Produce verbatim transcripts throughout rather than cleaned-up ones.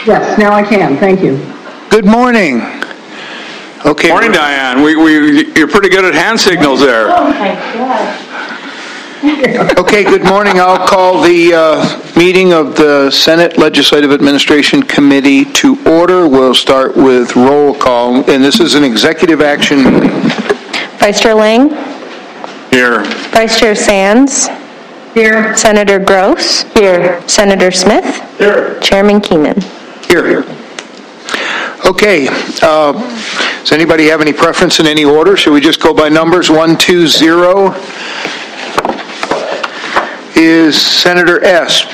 Yes, now I can. Thank you. Good morning. Okay. Morning, Diane. We, we, you're pretty good at hand signals there. Oh my God. Okay, good morning. I'll call the uh, meeting of the Senate Legislative Administration Committee to order. We'll start with roll call, and this is an executive action meeting. Vice Chair Lang? Here. Vice Chair Sands? Here. Senator Gross? Here. Senator Smith? Here. Chairman Keenan? Here. Okay. Uh, does anybody have any preference in any order? Should we just go by numbers? One, two, zero is Senator Esp.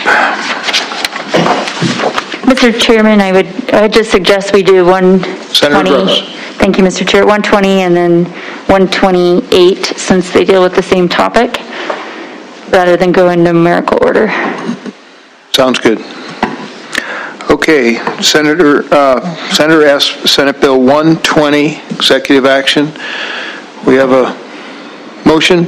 Mister Chairman, I would I would just suggest we do one twenty. Gross. Thank you, Mister Chair. one twenty and then one twenty-eight, since they deal with the same topic, rather than go in numerical order. Sounds good. Okay, Senator uh, Senator Esp, Senate Bill one twenty, executive action. We have a motion.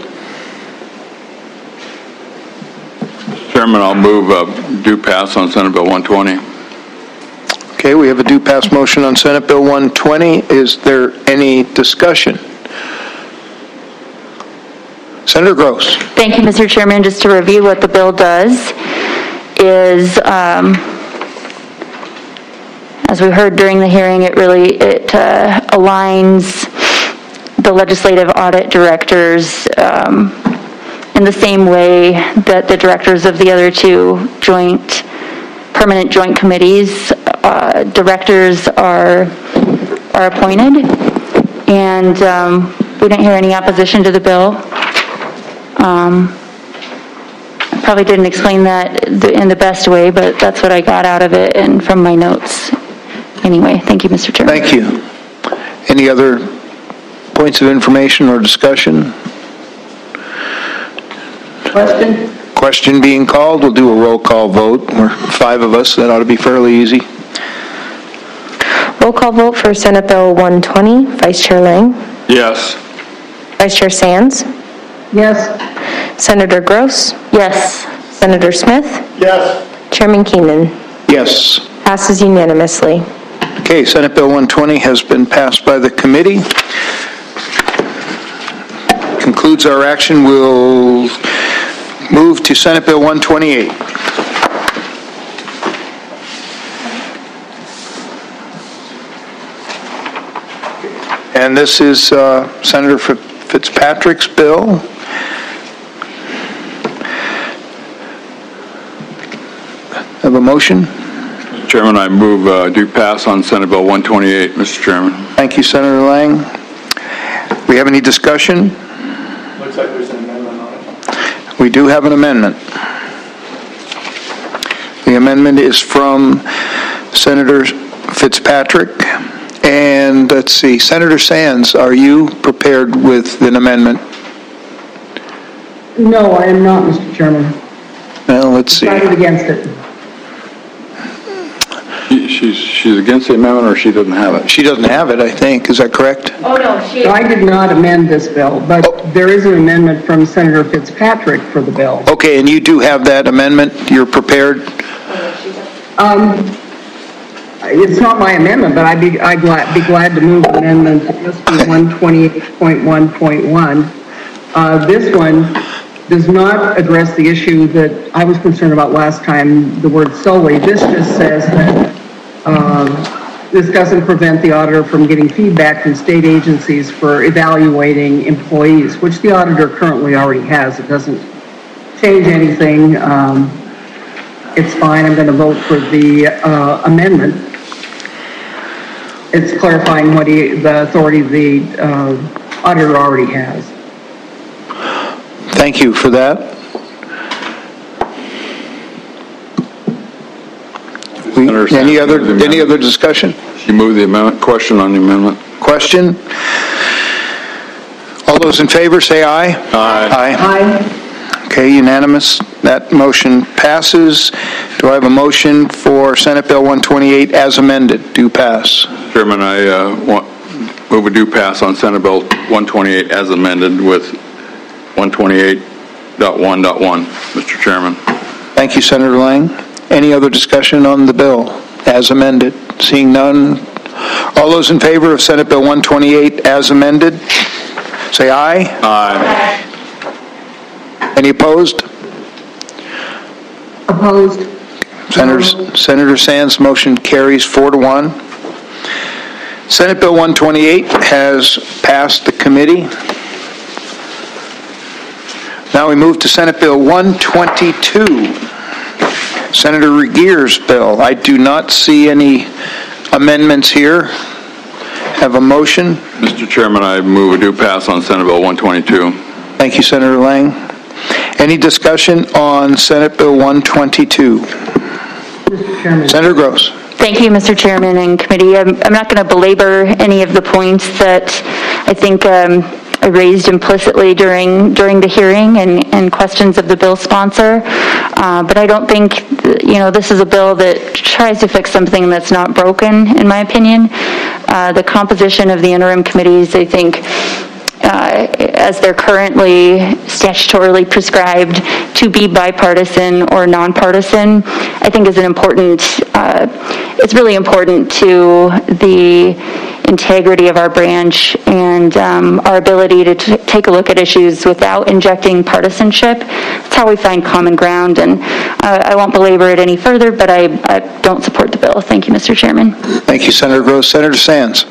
Chairman, I'll move uh, due pass on Senate Bill one twenty. Okay, we have a due pass motion on Senate Bill one twenty. Is there any discussion? Senator Gross. Thank you, Mister Chairman. Just to review what the bill does is, um, as we heard during the hearing, it really it uh, aligns the legislative audit directors um, in the same way that the directors of the other two joint, permanent joint committees, uh, directors are are appointed, and um, we didn't hear any opposition to the bill. Um, I probably didn't explain that in the best way, but that's what I got out of it and from my notes. Anyway, thank you, Mister Chairman. Thank you. Any other points of information or discussion? Question? Question being called. We'll do a roll call vote. We're five of us. That ought to be fairly easy. Roll call vote for Senate Bill one twenty. Vice Chair Lang? Yes. Vice Chair Sands? Yes. Senator Gross? Yes. Senator Smith? Yes. Chairman Keenan? Yes. Passes unanimously. Okay, Senate Bill one twenty has been passed by the committee. Concludes our action. We'll move to Senate Bill one twenty-eight. And this is uh, Senator Fitzpatrick's bill. Have a motion? Chairman, I move uh, due pass on Senate Bill one twenty-eight, Mister Chairman. Thank you, Senator Lang. We have any discussion? Looks like there's an amendment on it. We do have an amendment. The amendment is from Senator Fitzpatrick. And let's see, Senator Sands, are you prepared with an amendment? No, I am not, Mister Chairman. Well, let's see. Decided against it. She, she's, she's against the amendment, or she doesn't have it? She doesn't have it, I think. Is that correct? Oh, no, she... I did not amend this bill, but Oh. there is an amendment from Senator Fitzpatrick for the bill. Okay, and you do have that amendment? You're prepared? Um, it's not my amendment, but I'd be, I'd glad, be glad to move amendment S B one twenty-eight point one point one. Uh, this one does not address the issue that I was concerned about last time, the word solely. This just says that um, this doesn't prevent the auditor from getting feedback from state agencies for evaluating employees, which the auditor currently already has. It doesn't change anything. Um, it's fine. I'm going to vote for the uh, amendment. It's clarifying what he, the authority the uh, auditor already has. Thank you for that. We, any other any other discussion? She moved the amendment. Question on the amendment. Question? All those in favor say aye. Aye. Aye. Aye. Okay, unanimous. That motion passes. Do I have a motion for Senate Bill one twenty-eight as amended? Do pass. Chairman, I uh, want, move a due pass on Senate Bill one twenty-eight as amended with one twenty-eight point one point one, Mister Chairman. Thank you, Senator Lang. Any other discussion on the bill? as amended? Seeing none. All those in favor of Senate Bill one twenty-eight as amended, say aye. Aye. Any opposed? Opposed? Senator, Senator Sands' motion carries four to one. Senate Bill one twenty-eight has passed the committee. Now we move to Senate Bill one twenty-two, Senator Regeer's bill. I do not see any amendments here. Have a motion? Mister Chairman, I move we do pass on Senate Bill one twenty-two. Thank you, Senator Lang. Any discussion on Senate Bill one twenty-two? Mister Chairman. Senator Gross. Thank you, Mister Chairman and committee. I'm, I'm not going to belabor any of the points that I think um, I raised implicitly during during the hearing and, and questions of the bill sponsor. Uh, but I don't think, you know, this is a bill that tries to fix something that's not broken, in my opinion. Uh, the composition of the interim committees, I think, Uh, as they're currently statutorily prescribed to be bipartisan or nonpartisan, I think is an important, uh, it's really important to the integrity of our branch and um, our ability to t- take a look at issues without injecting partisanship. That's how we find common ground, and uh, I won't belabor it any further, but I, I don't support the bill. Thank you, Mister Chairman. Thank you, Senator Gross. Senator Sands.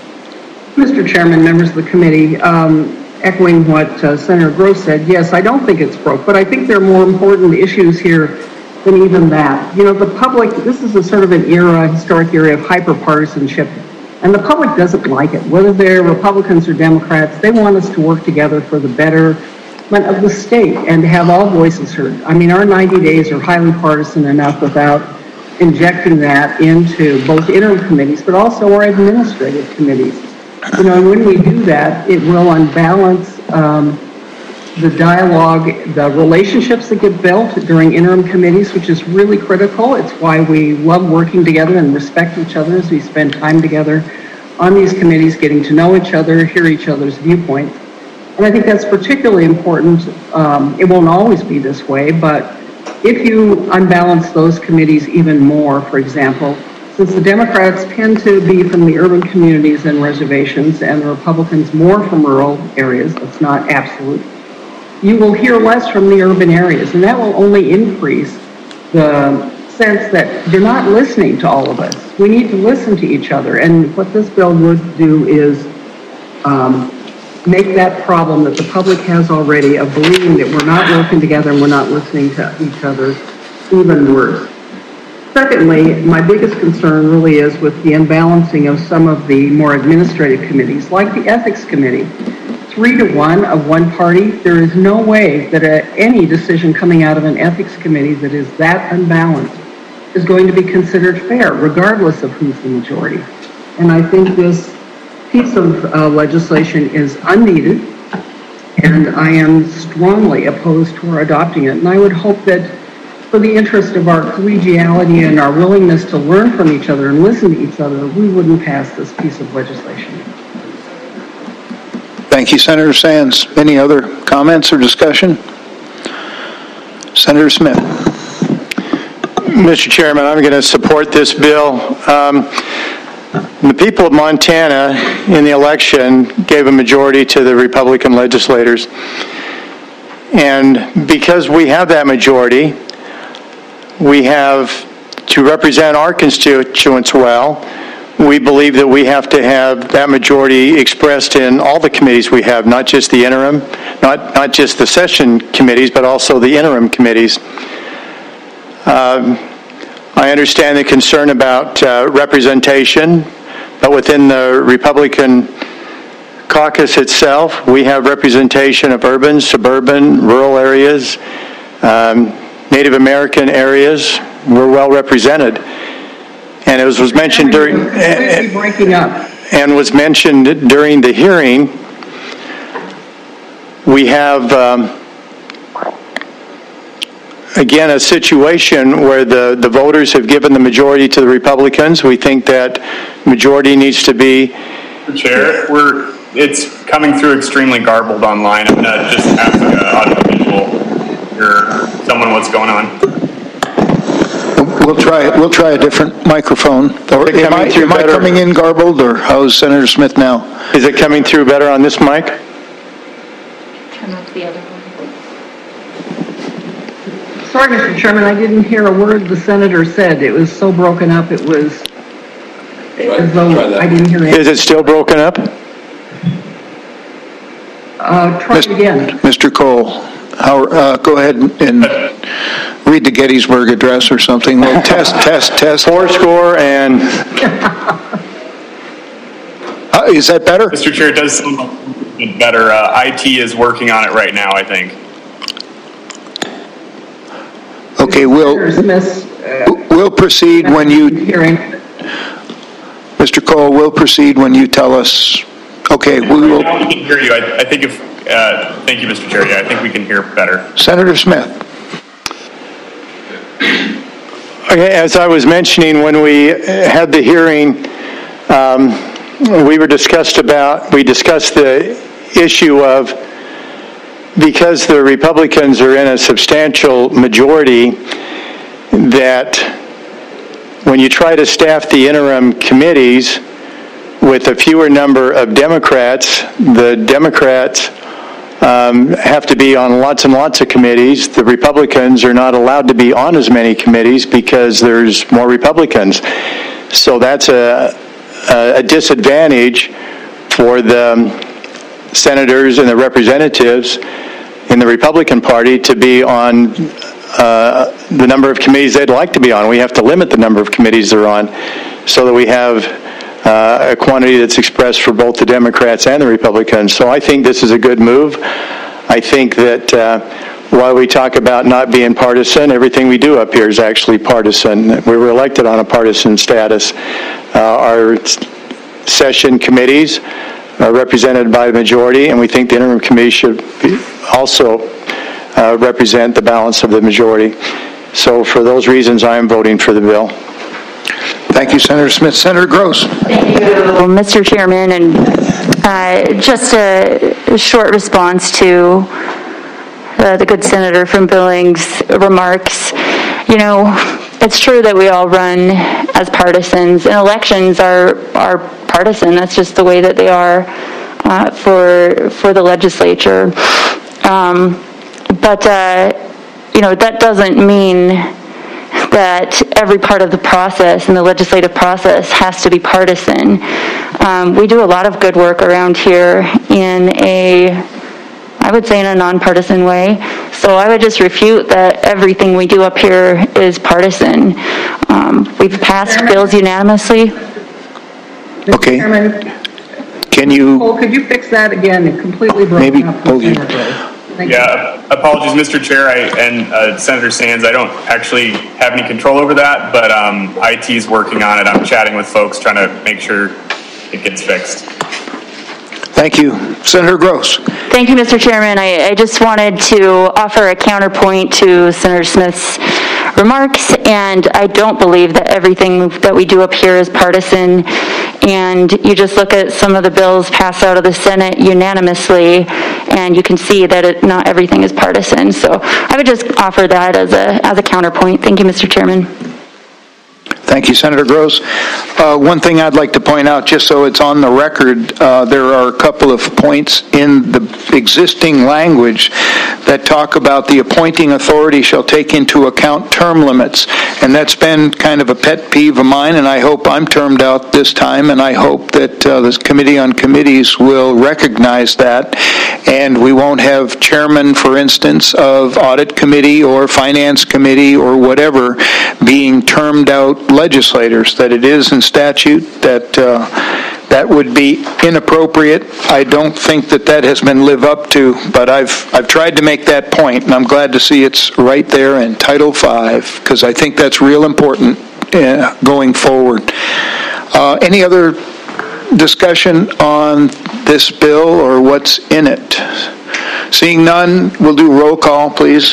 Mister Chairman, members of the committee, um, echoing what uh, Senator Gross said, yes, I don't think it's broke, but I think there are more important issues here than even that. You know, the public, this is a sort of an era, historic era of hyper-partisanship, and the public doesn't like it. Whether they're Republicans or Democrats, they want us to work together for the betterment of the state and to have all voices heard. I mean, our ninety days are highly partisan enough without injecting that into both interim committees, but also our administrative committees. You know, and when we do that, it will unbalance um, the dialogue, the relationships that get built during interim committees, which is really critical. It's why we love working together and respect each other as we spend time together on these committees, getting to know each other, hear each other's viewpoints. And I think that's particularly important. Um, it won't always be this way, but if you unbalance those committees even more, for example, since the Democrats tend to be from the urban communities and reservations, and the Republicans more from rural areas, that's not absolute, you will hear less from the urban areas, and that will only increase the sense that you're not listening to all of us. We need to listen to each other, and what this bill would do is um, make that problem that the public has already of believing that we're not working together and we're not listening to each other even worse. Secondly, my biggest concern really is with the unbalancing of some of the more administrative committees, like the Ethics Committee. Three to one of one party, there is no way that a, any decision coming out of an Ethics Committee that is that unbalanced is going to be considered fair, regardless of who's the majority. And I think this piece of uh, legislation is unneeded, and I am strongly opposed to our adopting it. And I would hope that for the interest of our collegiality and our willingness to learn from each other and listen to each other, we wouldn't pass this piece of legislation. Thank you, Senator Sands. Any other comments or discussion? Senator Smith. Mister Chairman, I'm going to support this bill. Um, the people of Montana in the election gave a majority to the Republican legislators. And because we have that majority, we have to represent our constituents well. We believe that we have to have that majority expressed in all the committees we have, not just the interim, not, not just the session committees, but also the interim committees. Um, I understand the concern about uh, representation, but within the Republican caucus itself, we have representation of urban, suburban, rural areas, um, Native American areas. We're well represented. And it was, was mentioned during Completely breaking up. and was mentioned during the hearing, we have um, again a situation where the, the voters have given the majority to the Republicans. We think that majority needs to be. Chair, we're it's coming through extremely garbled online. I'm gonna just ask uh, audio visual or someone what's going on. we'll try, we'll try a different microphone. Or Is it am I, coming through am I better? coming in garbled, or how's Senator Smith now? Is it coming through better on this mic? Turn off the other one. Sorry, Mister Chairman, I didn't hear a word the senator said. It was so broken up, it was as though I didn't hear Is it. it still broken up? Uh, try it again. Mister Cole, how, uh, go ahead and read the Gettysburg Address or something. Well, test, test, test. Four score and, Uh, is that better? Mister Chair, it does sound a bit better. Uh, I T is working on it right now, I think. Okay, we'll, Senator Smith's, uh, we'll proceed when you, hearing. Mister Cole, we'll proceed when you tell us. Okay, we Right will. now we can hear you. I, I think if, uh, thank you, Mister Chair. Yeah, I think we can hear better. Senator Smith. okay, as I was mentioning, when we had the hearing, um, we were discussed about, we discussed the issue of, because the Republicans are in a substantial majority, that when you try to staff the interim committees with a fewer number of Democrats, the Democrats um, have to be on lots and lots of committees. The Republicans are not allowed to be on as many committees because there's more Republicans. So that's a, a disadvantage for the senators and the representatives in the Republican Party to be on uh, the number of committees they'd like to be on. We have to limit the number of committees they're on so that we have uh, a quantity that's expressed for both the Democrats and the Republicans. So I think this is a good move. I think that uh, while we talk about not being partisan, everything we do up here is actually partisan. We were elected on a partisan status. Uh, our session committees are represented by the majority, and we think the interim committee should be also uh, represent the balance of the majority. So for those reasons, I am voting for the bill. Thank you, Senator Smith. Senator Gross. Thank you, Mister Chairman, and uh, just a, a short response to uh, the good senator from Billings' remarks. You know, it's true that we all run as partisans, and elections are are partisan. That's just the way that they are uh, for for the legislature. Um, but uh, you know, that doesn't mean that every part of the process and the legislative process has to be partisan. Um, we do a lot of good work around here in a, I would say in a nonpartisan way. So I would just refute that everything we do up here is partisan. Um, we've passed bills unanimously. Okay. Mister Chairman, Can you Cole, could you fix that again? It completely broke maybe up. pull you? Thank you. Yeah, apologies, Mister Chair, I, and uh, Senator Sands. I don't actually have any control over that, but um, I T is working on it. I'm chatting with folks, trying to make sure it gets fixed. Thank you. Senator Gross. Thank you, Mister Chairman. I, I just wanted to offer a counterpoint to Senator Smith's remarks, and I don't believe that everything that we do up here is partisan. And you just look at some of the bills passed out of the Senate unanimously, and you can see that it, not everything is partisan. So I would just offer that as a as a counterpoint. Thank you, Mister Chairman. Thank you, Senator Gross. Uh, one thing I'd like to point out, just so it's on the record, uh, there are a couple of points in the existing language that talk about the appointing authority shall take into account term limits. And that's been kind of a pet peeve of mine, and I hope I'm termed out this time, and I hope that uh, this Committee on Committees will recognize that, and we won't have chairman, for instance, of Audit Committee or Finance Committee or whatever being termed out legislators, that it is in statute, that uh, that would be inappropriate. I don't think that that has been lived up to, but I've I've tried to make that point, and I'm glad to see it's right there in Title five, because I think that's real important uh, going forward. Uh, any other discussion on this bill or what's in it? Seeing none, we'll do roll call, please.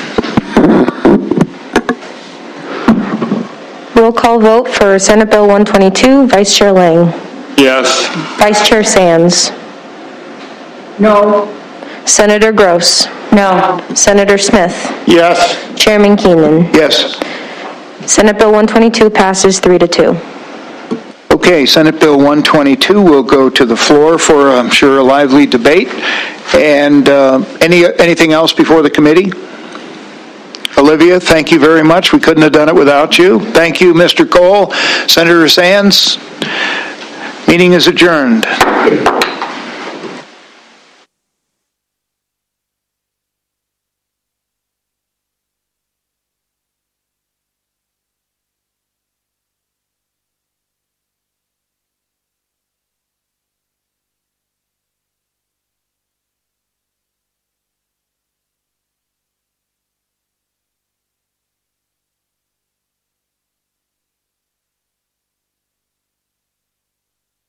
Roll call vote for Senate Bill one twenty-two, Vice Chair Lang. Yes. Vice Chair Sands. No. Senator Gross. No. Senator Smith. Yes. Chairman Keenan. Yes. Senate Bill one twenty-two passes three to two. Okay, Senate Bill one twenty-two will go to the floor for, I'm sure, a lively debate. And uh, any anything else before the committee? Olivia, thank you very much. We couldn't have done it without you. Thank you, Mister Cole. Senator Sands, meeting is adjourned.